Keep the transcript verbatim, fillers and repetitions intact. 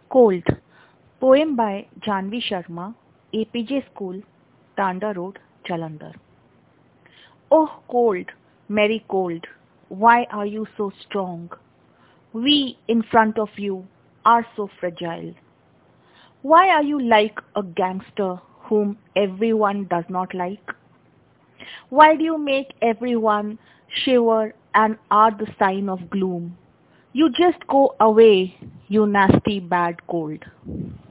Cold. Poem by Janvi Sharma, A P J School, Tanda Road, Jalandhar. Oh cold, merry cold, why are you so strong? We in front of you are so fragile. Why are you like a gangster whom everyone does not like? Why do you make everyone shiver and are the sign of gloom? You just go away, you nasty bad cold.